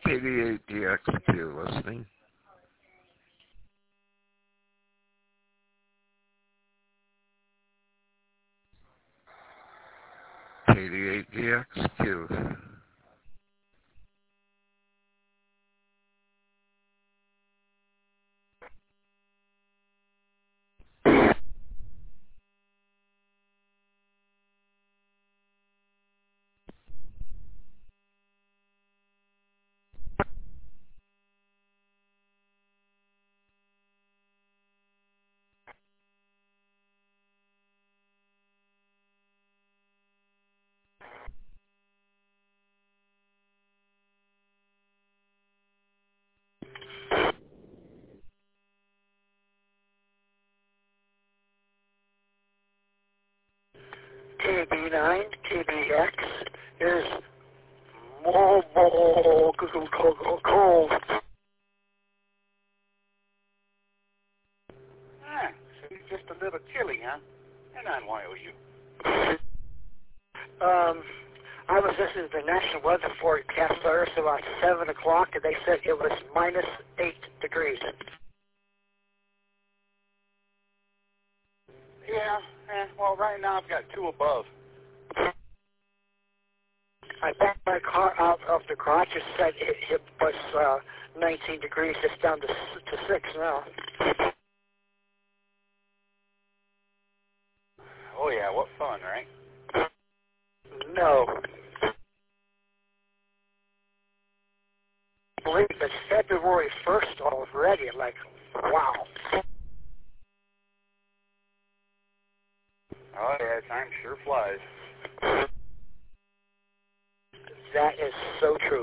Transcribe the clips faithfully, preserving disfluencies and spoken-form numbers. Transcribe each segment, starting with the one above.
eighty-eight D X Q listening. eighty-eight D X Q. K B nine, K B X is more, more cold. Ah, so it's just a little chilly, huh? And on Y O U. Um, I was listening to the National Weather Forecast Service about seven o'clock, and they said it was minus eight degrees. Yeah, eh, well, right now I've got two above. I backed my car out of the garage. It said it, it was uh, nineteen degrees. It's down to to six now. Oh, yeah, what fun, right? No. I believe it's February first already. Like, wow. Oh, yeah, time sure flies. That is so true.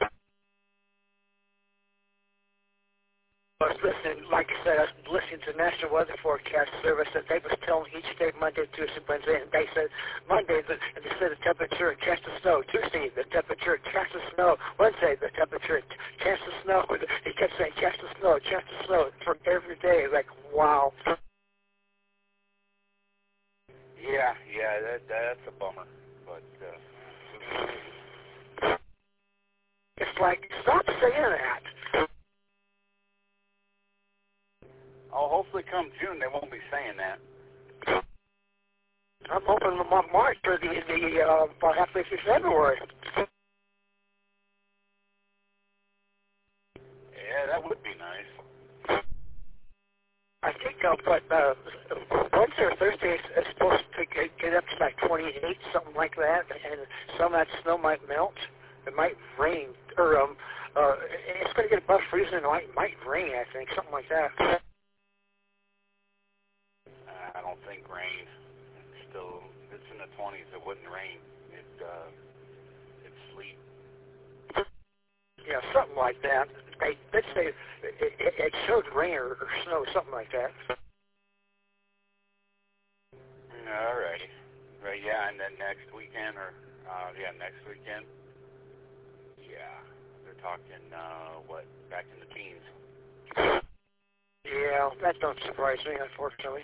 I was listening, like I said, I was listening to the National Weather Forecast Service, and they was telling each day, Monday, Tuesday, Wednesday, and they said Monday, the, and they said the temperature, chance of snow. Tuesday, the temperature, chance of snow. Wednesday, the temperature, chance of snow. They kept saying chance of snow, chance of snow for every day. Like, wow. Yeah, yeah, that that's a bummer. But uh, it's like, stop saying that. oh, hopefully come June they won't be saying that. I'm hoping March or the the uh, about halfway through February. Yeah, that would be nice. I think, uh, but uh, Wednesday or Thursday is, is supposed to get, get up to like twenty-eight, something like that, and some of that snow might melt. It might rain, or um, uh, it's going to get above freezing, and it might, might rain, I think, something like that. I don't think rain. It's still, it's in the twenties. It wouldn't rain. It uh, it's sleet. Yeah, something like that. They did say it, it, it showed rain or, or snow, something like that. All righty. Right, yeah, and then next weekend, or, uh, yeah, next weekend, yeah, they're talking, uh, what, back in the teens. Yeah, that don't surprise me, unfortunately.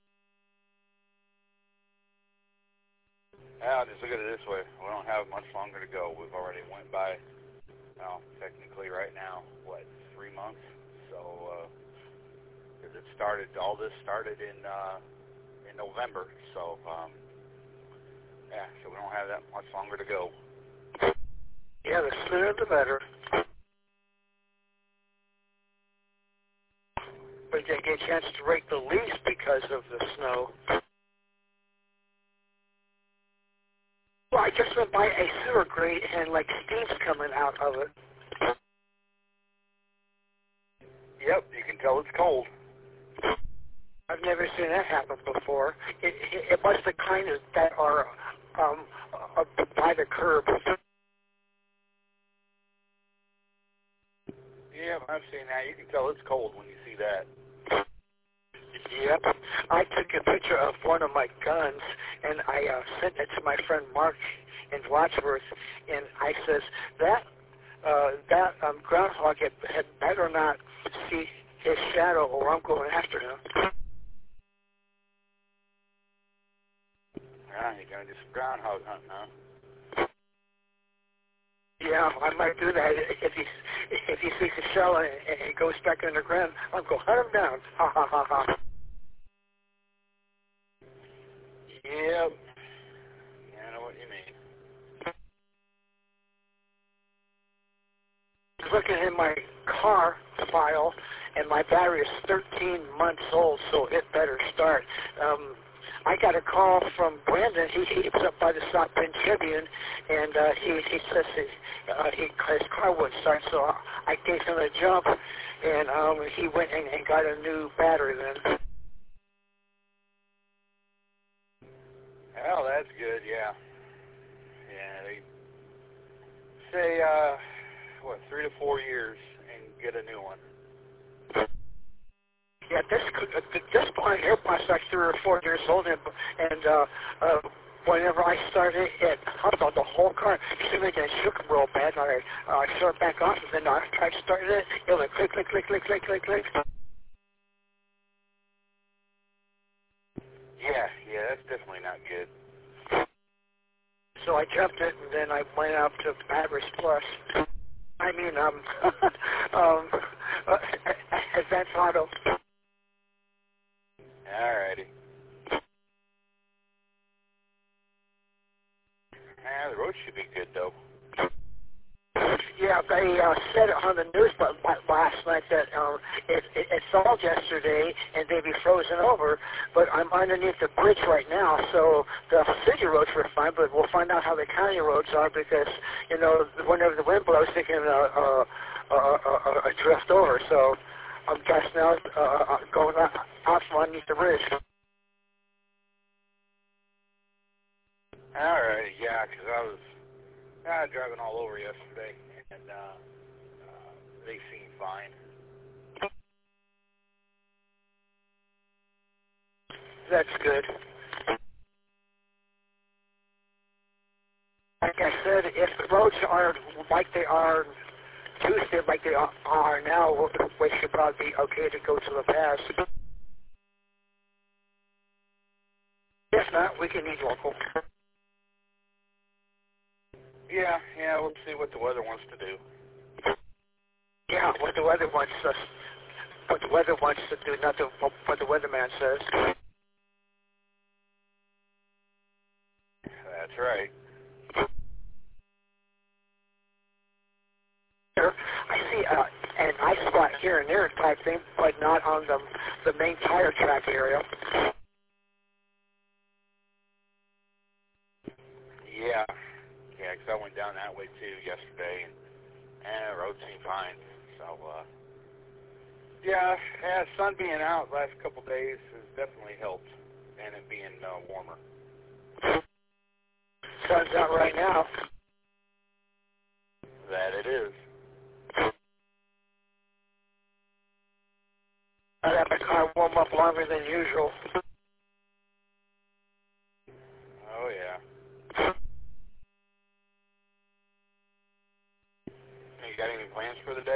Well, just look at it this way. We don't have much longer to go. We've already went by, well, technically right now, what, three months? So, uh, because it started, all this started in, uh, in November, so, um, yeah, so we don't have that much longer to go. Yeah, the sooner the better. But they get a chance to rake the leaves because of the snow. Well, I just went by a sewer grate and like steam's coming out of it. Yep, you can tell it's cold. I've never seen that happen before. It, it, it was the kind of that are um, uh, by the curb. Yeah, I've seen that. You can tell it's cold when you see that. Yep. I took a picture of one of my guns, and I uh, sent it to my friend Mark in Wadsworth, and I says, that uh, that um, groundhog had, had better not see his shadow, or I'm going after him. Ah, you're going to do some groundhog hunting, huh? Yeah, I might do that if he if he sees a shell and it goes back underground. I'll go hunt him down. Ha ha ha ha. Yep. Yeah, I know what you mean. Looking in my car file, and my battery is thirteen months old, so it better start. Um, I got a call from Brandon. He he was up by the South Bend Tribune, and uh, he he says he, uh, he his car wouldn't start, so I gave him a jump, and um, he went and, and got a new battery then. Well, that's good. Yeah. Yeah. They say uh, what three to four years and get a new one. Yeah, this this point here was like three or four years old, and, and uh, uh, whenever I started it, hung on the whole car. It seemed like it shook real bad. And I uh, shut it back off, and then I tried starting it. It went click, click, click, click, click, click, click. Yeah, yeah, that's definitely not good. So I jumped it, and then I went up to Batteries Plus. I mean, um, um, uh, Advanced Auto. Alrighty. Yeah, the road should be good though. Yeah, they uh, said it on the news but last night that um, it, it, it thawed yesterday and they'd be frozen over, but I'm underneath the bridge right now, so the city roads were fine, but we'll find out how the county roads are because, you know, whenever the wind blows, they can uh, uh, uh, uh, uh, drift over, so I'm just now uh, going out, out from underneath the bridge. Alrighty, yeah, because I was uh, driving all over yesterday, and uh, uh, they seem fine. That's good. Like I said, if the roads are like they are Tuesday, like they are now, we should probably be okay to go to the pass. If not, we can eat local. Yeah, yeah, we'll see what the weather wants to do. Yeah, what the weather wants us, what the weather wants to do, not the, what the weatherman says. That's right. I see uh, an ice spot here and there type thing, but not on the the main tire track area. Yeah, yeah, because I went down that way too yesterday, and, and the road seemed fine. So, uh, yeah, yeah, sun being out the last couple days has definitely helped, and it being uh, warmer. Sun's out right now. That it is. I have my car warm up longer than usual. Oh, yeah. You got any plans for the day?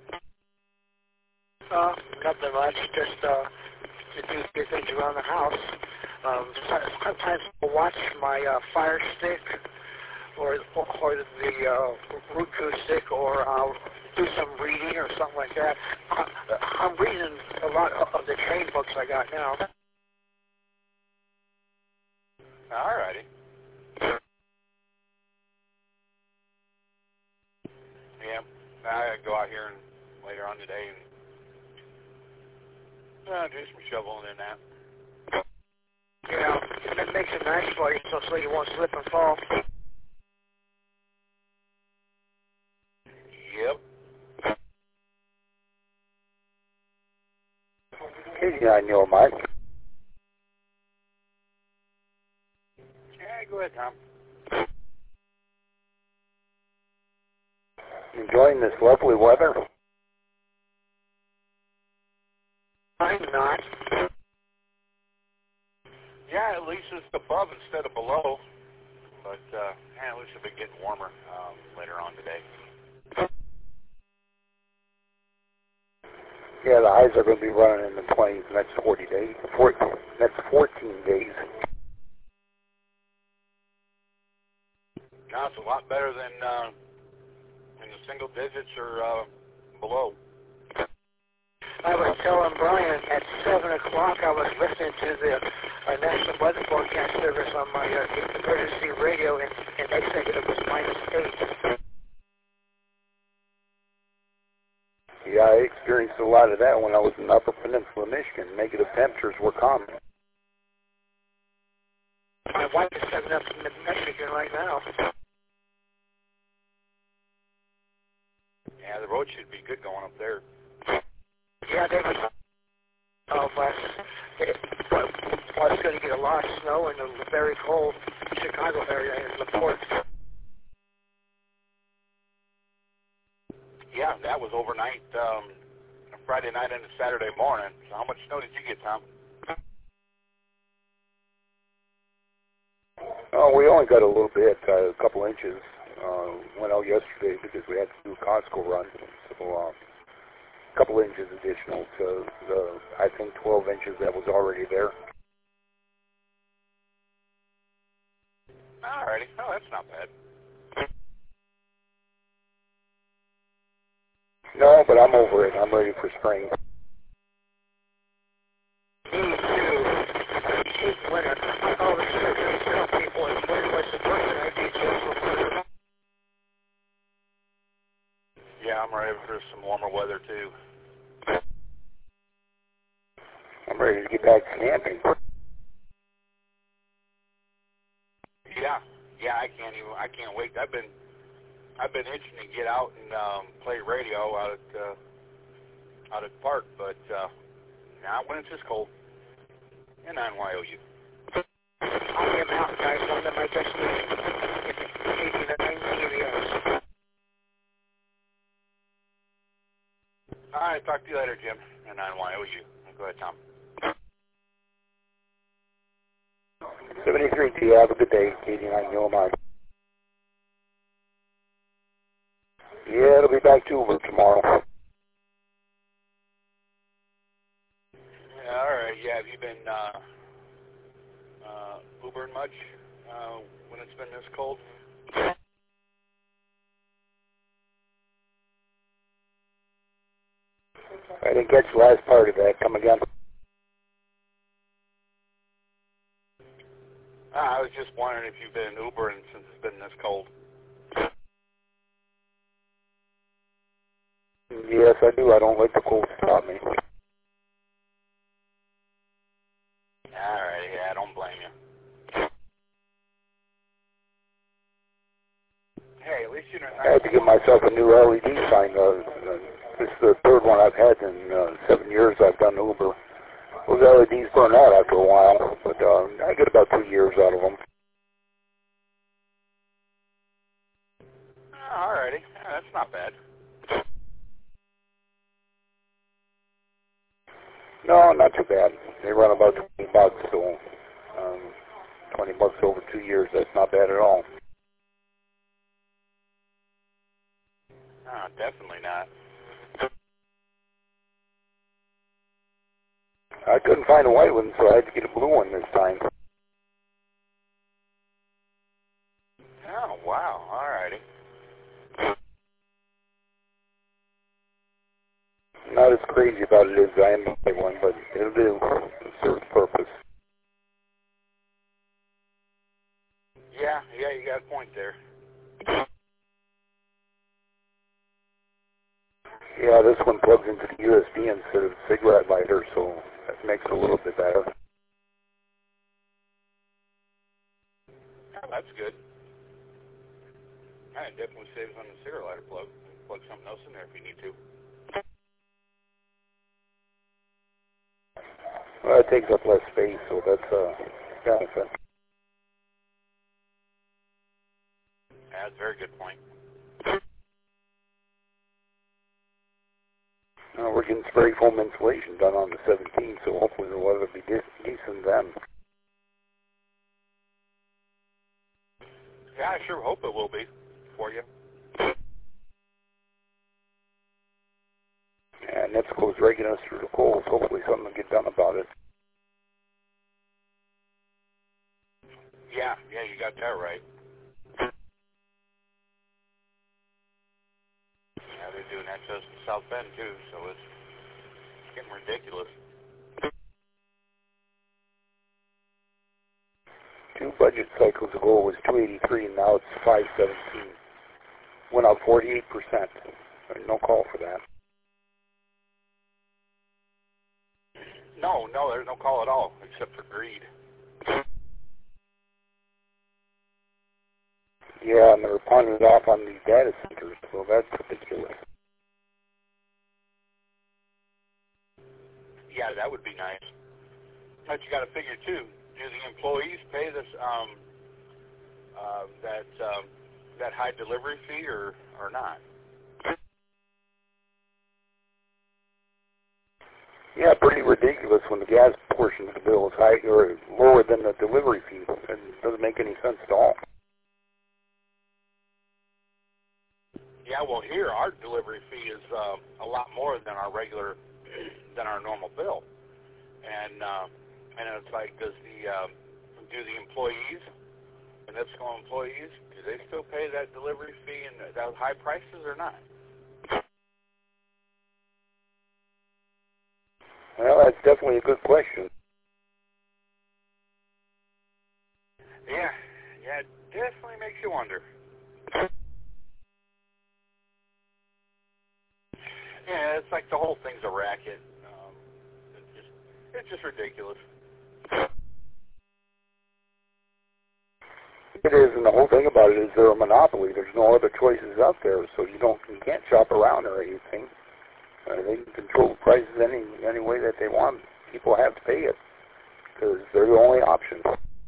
Uh, nothing much, just uh, to do a few things around the house. Um, sometimes I'll watch my uh, Fire Stick or or the uh, Roku stick, or I'll do some reading or something like that. Uh, I'm reading a lot of the train books I got now. All righty. Yeah, I gotta go out here and later on today and uh, do some shoveling in that. Yeah, it makes it nice for you so, so you won't slip and fall. Yep. Yeah, I know, Mike. Yeah, go ahead, Tom. Enjoying this lovely weather? I'm not. Yeah, at least it's above instead of below. But, uh, yeah, at least it'll be getting warmer um, later on today. Yeah, the highs are going to be running in the twenties the next forty days. fourteen, next fourteen days. Now, it's a lot better than uh, in the single digits or uh, below. I was telling Brian at seven o'clock I was listening to the uh, National Weather Forecast Service on my uh, emergency radio, and, and they said that it was minus eight. Yeah, I experienced a lot of that when I was in Upper Peninsula, Michigan. Negative temperatures were common. My wife is setting up in Michigan right now. Yeah, the road should be good going up there. Yeah, they was, oh, but it was going to get a lot of snow in the very cold Chicago area in the port. Yeah, that was overnight, um, Friday night into Saturday morning. So how much snow did you get, Tom? Oh, we only got a little bit, uh, a couple inches. Uh, went out yesterday because we had to do a Costco run. So uh, a couple inches additional to the, I think, twelve inches that was already there. Alrighty. Oh, that's not bad. No, but I'm over it. I'm ready for spring. Me too. I hate winter. I always tell people if winter was the person I'd be just for winter. Yeah, I'm ready for some warmer weather too. I'm ready to get back camping. Yeah, yeah, I can't even. I can't wait. I've been, I've been itching to get out and um, play radio out at, uh, out at the park, but uh, not when it's this cold. And I'm Y O U. I am out, guys. I'm at my destination. eighty-nine studios. All right, talk to you later, Jim. And I'm Y O U. Go ahead, Tom. seventy-three T, have a good day. eighty-nine Yellow Mine. Yeah, it'll be back to Uber tomorrow. Yeah, all right. Yeah, have you been uh, uh, Ubering much uh, when it's been this cold? I didn't catch the last part of that. Come again. Uh, I was just wondering if you've been Ubering since it's been this cold. Yes, I do. I don't like the cold stop me. All right. Yeah, I don't blame you. Hey, at least you're not. I had to get myself a new L E D sign. Uh, uh, this is the third one I've had in uh, seven years I've done Uber. Those L E Ds burn out after a while, but uh, I get about two years out of them. All righty. Yeah, that's not bad. No, not too bad. They run about twenty bucks, so um, twenty bucks over two years, that's not bad at all. Oh, definitely not. I couldn't find a white one, so I had to get a blue one this time. Oh, wow. All righty. Not as crazy about it as I am the white one, but it'll do a certain purpose. Yeah, yeah, you got a point there. Yeah, this one plugs into the U S B instead of the cigarette lighter, so that makes it a little bit better. Oh, that's good. All right, definitely saves on the cigarette lighter plug. Plug something else in there if you need to. Well, it takes up less space, so that's a benefit. Yeah, that's a very good point. Uh, we're getting spray foam insulation done on the seventeenth, so hopefully the weather will be de decent then. Yeah, I sure hope it will be for you. And NIPSCO's raking us through the coals. Hopefully something will get done about it. Yeah, yeah, you got that right. started doing that to us in South Bend too, so it's, it's getting ridiculous. Two budget cycles ago it was two eighty-three, and now it's five seventeen. Went up forty-eight percent. No call for that. No, no, there's no call at all, except for greed. Yeah, and they're pawning it off on these data centers, so that's ridiculous. Yeah, that would be nice. But you got to figure too, do the employees pay this um, uh, that um, that high delivery fee or or not? Yeah, pretty ridiculous when the gas portion of the bill is high or lower than the delivery fee. It doesn't make any sense at all. Yeah, well, here our delivery fee is uh, a lot more than our regular than our normal bill, and uh, and it's like, does the um, do the employees, the NIPSCO employees, do they still pay that delivery fee and those high prices or not? Well, that's definitely a good question. Yeah, yeah, it definitely makes you wonder. Yeah, it's like the whole thing's a racket. Um, it's just, it's just ridiculous. It is, and the whole thing about it is they're a monopoly. There's no other choices out there, so you don't, you can't shop around or anything. Uh, they can control prices any any way that they want. People have to pay it because they're the only option.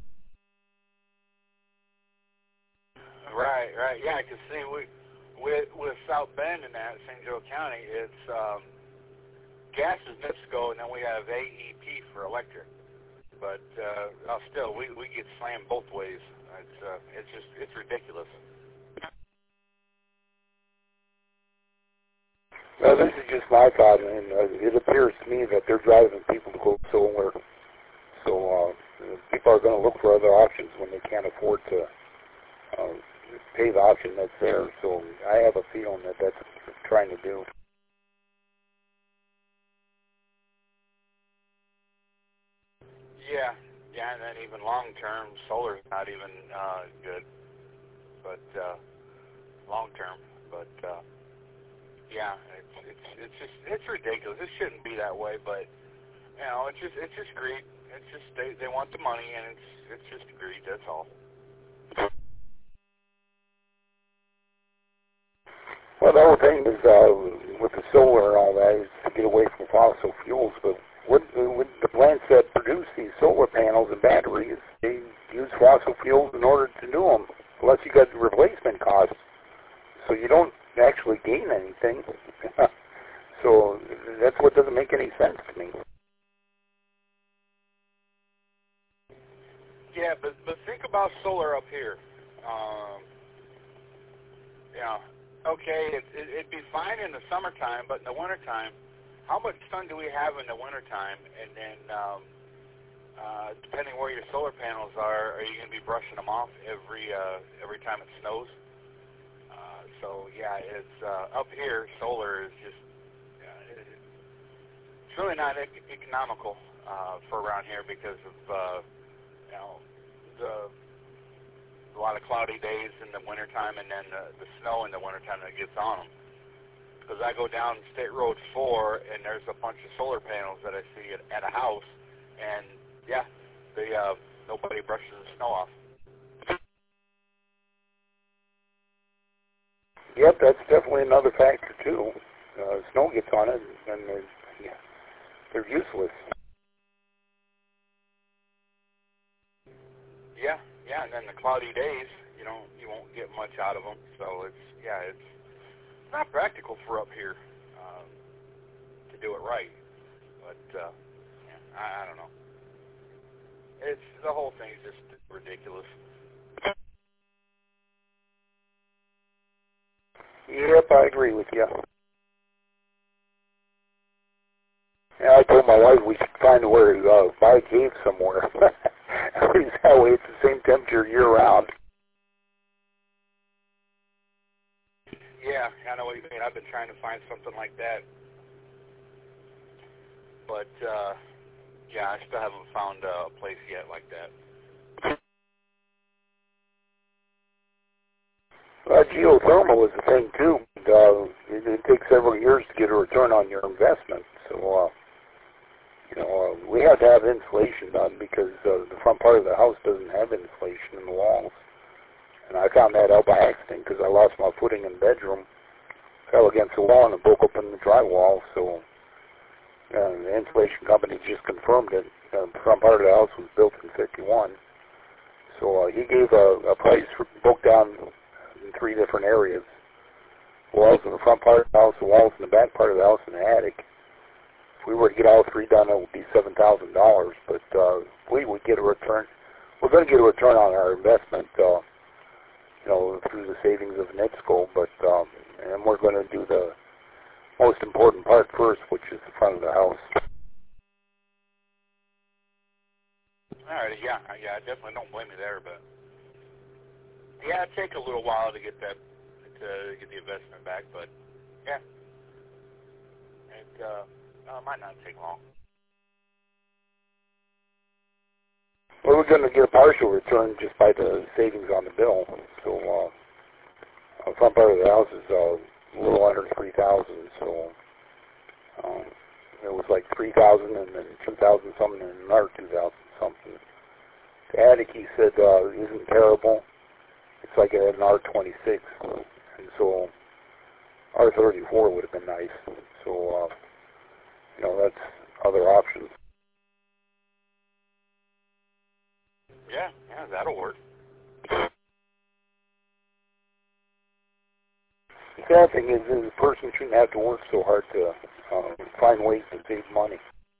Right, right. Yeah, I can see we with with South Bend and that Saint Joe County, it's um, gas is NIPSCO, and then we have A E P for electric. But uh, still, we we get slammed both ways. It's uh, it's just it's ridiculous. Well, this is just my thought, and uh, it appears to me that they're driving people to go solar. So uh, people are going to look for other options when they can't afford to uh, pay the option that's there. So I have a feeling that that's what they're trying to do. Yeah, yeah, and then even long term, solar's not even uh, good, but uh, long term, but. Uh, Yeah, it's it's it's just it's ridiculous. It shouldn't be that way, but you know, it's just it's just greed. It's just they they want the money, and it's it's just greed. That's all. Well, the whole thing is uh, with the solar and all that is to get away from fossil fuels. But what, what the plants that produce these solar panels and batteries, they use fossil fuels in order to do them. Plus, you got the replacement costs, so you don't actually gain anything. So that's what doesn't make any sense to me. Yeah, but but think about solar up here. Um, you know, okay, it, it, it'd be fine in the summertime, but in the wintertime, how much sun do we have in the wintertime? And then, um, uh, depending where your solar panels are, are you going to be brushing them off every uh, every time it snows? Uh, so yeah, it's uh, up here. Solar is just uh, it, it's really not ec- economical uh, for around here because of uh, you know the a lot of cloudy days in the wintertime, and then the, the snow in the wintertime that gets on them. Because I go down State Road four, and there's a bunch of solar panels that I see at, at a house, and yeah, they uh, nobody brushes the snow off. Yep, that's definitely another factor too. Uh, snow gets on it, and they're, yeah, they're useless. Yeah, yeah, and then the cloudy days, you know, you won't get much out of them. So it's yeah, it's not practical for up here um, to do it right. But uh, yeah, I, I don't know. It's the whole thing's just ridiculous. Yep, I agree with you. Yeah, I told my wife we should find where to uh, buy a cave somewhere. At least that way it's the same temperature year round. Yeah, I know what you mean. I've been trying to find something like that. But, uh, yeah, I still haven't found a place yet like that. Uh, geothermal is the thing, too. Uh, it, it takes several years to get a return on your investment. So, uh, you know, uh, we have to have insulation done because uh, the front part of the house doesn't have insulation in the walls. And I found that out by accident because I lost my footing in the bedroom, fell against the wall, and it broke open the drywall. So uh, the insulation company just confirmed it. Uh, the front part of the house was built in fifty-one. So uh, he gave a, a price, for, broke down in three different areas. Walls in the front part of the house, the walls in the back part of the house, and the attic. If we were to get all three done, it would be seven thousand dollars. But uh, we would get a return. We're going to get a return on our investment, uh, you know, through the savings of NIPSCO. But um, and we're going to do the most important part first, which is the front of the house. All right, yeah, yeah, I definitely don't blame you there, but yeah, it'd take a little while to get that, to get the investment back, but yeah, it uh, uh, might not take long. Well, we're going to get a partial return just by the savings on the bill. So uh, the front part of the house is uh, a little under three thousand. So um, it was like three thousand, and then two thousand something, and another two thousand something. The attic, he said, uh, isn't terrible. It's like an R twenty-six, and so R thirty-four would have been nice. So uh, you know, that's other options. Yeah, yeah, that'll work. The sad thing is, is a person shouldn't have to work so hard to uh, find ways to save money.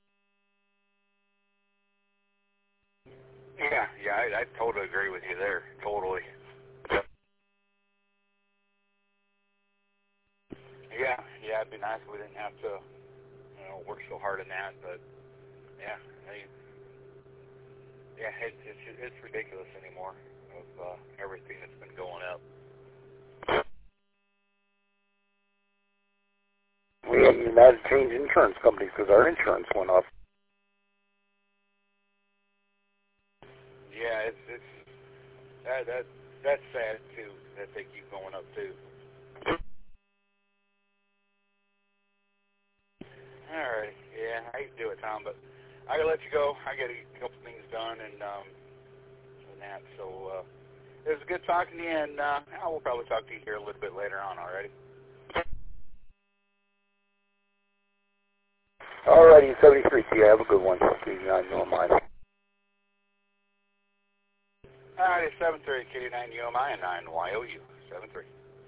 Yeah, yeah, I, I totally agree with you there. Totally. Yeah, yeah, it'd be nice if we didn't have to, you know, work so hard in that. But yeah, I, yeah, it's it's it's ridiculous anymore of uh, everything that's been going up. We haven't even had to change insurance companies because our insurance went up. Yeah, it's it's that that that's sad too that they keep going up too. All right, yeah, I hate to do it, Tom, but I gotta let you go. I gotta get a couple things done and um and that. So uh, it was good talking to you, and uh, I will probably talk to you here a little bit later on. Alrighty. Alrighty, seventy-three T, have a good one. I know mine. All right, it's seven thirty K nine U M I and nine Y O U. seven three.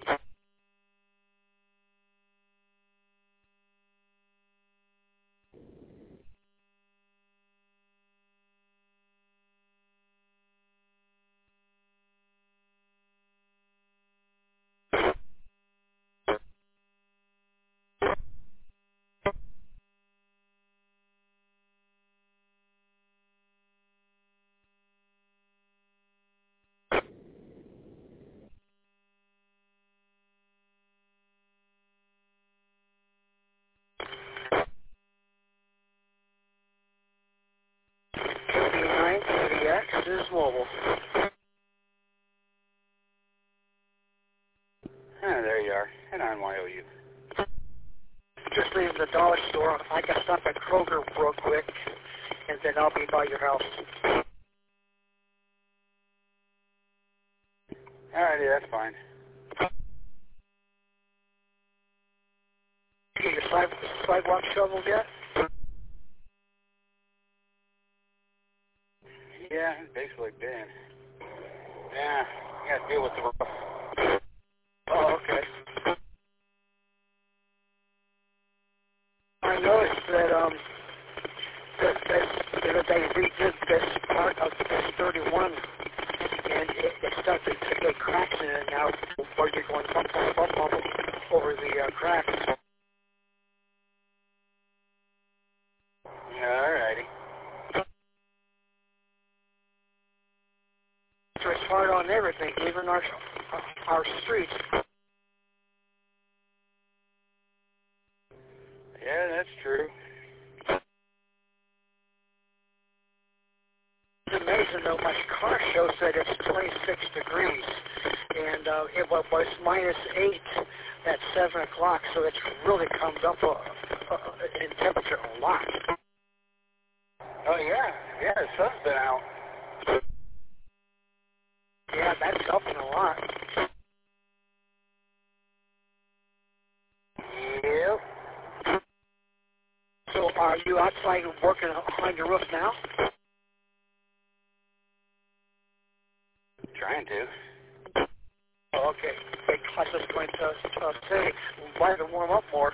nine thirty X is mobile. Ah, there you are. And nine Y O U. Just leave the dollar store. I can stop at Kroger real quick, and then I'll be by your house. All righty, that's fine. Get your side, sidewalk shoveled yet? Yeah, it's basically been. Yeah, you got to deal with the rough. Oh, okay. I noticed that um that, that, that they redid this part of this thirty-one, and it, it started to get cracks in it now, where you're going bump, bump, bump, bump over the uh, cracks. Yeah, all righty. So it's hard on everything, even our our streets. that's true. It's amazing though, my car shows that it's twenty-six degrees, and uh, it was minus eight at seven o'clock, so it's really come up uh, uh, in temperature a lot. Oh yeah, yeah, the sun's been out. Yeah, that's helping a lot. Yep. So are you outside working on your roof now? Trying to. Oh, okay. Because I was going to uh, say, why to warm up more?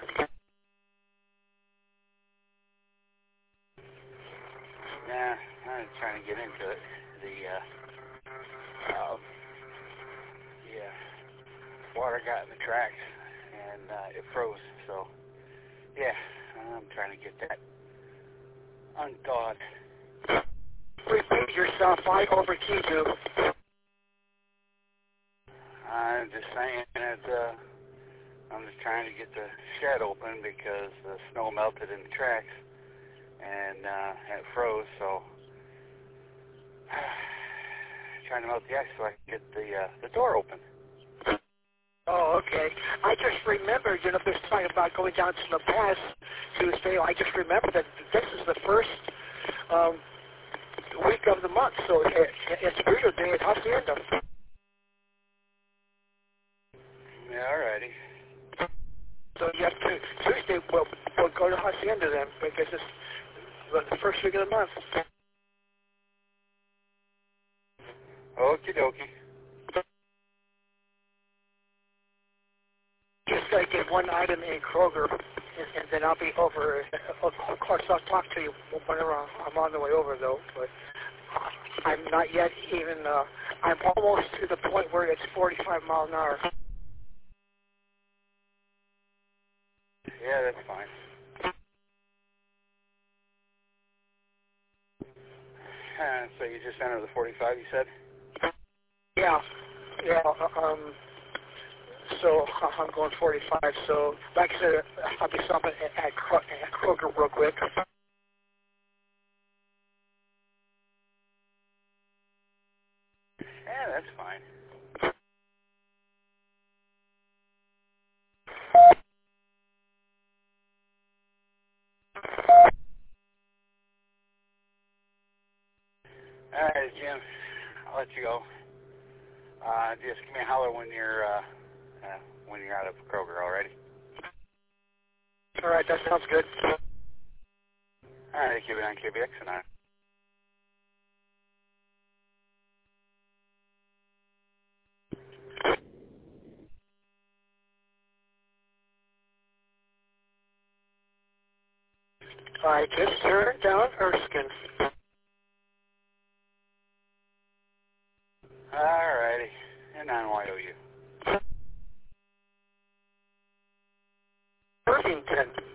Nah, I'm trying to get into it. The, uh, uh, yeah, water got in the tracks, and uh, it froze, so, yeah, I'm trying to get that unthawed. Repeat yourself, I overkeyed you. I'm just saying that, uh, I'm just trying to get the shed open because the snow melted in the tracks, and uh, it froze, so trying to melt the ice so I can get the uh, the door open. Oh, okay. I just remembered, you know, this talking about going down to the pass Tuesday. I just remembered that this is the first um, week of the month, so it, it's Burrito Day at Hacienda. Yeah, alrighty. So you have to, Tuesday, we'll, we'll go to Hacienda then, because it's the first week of the month. Okie dokie. Just got to get one item in Kroger, and, and then I'll be over. Of course, I'll talk to you whenever I'm on the way over, though. But I'm not yet even. Uh, I'm almost to the point where it's forty-five miles an hour. Yeah, that's fine. Uh, so you just entered the forty-five, you said? Yeah, yeah. Um. So I'm going forty-five. So, like I said, I'll be stopping at, at, Kro- at Kroger real quick. Yeah, that's fine. All right, Jim. I'll let you go. Uh, just give me a holler when you're uh, uh, when you're out of Kroger already. All right, that sounds good. All right, keep it on K B X and I. I just turned down Erskine. All righty, and on Y O U. Irvington.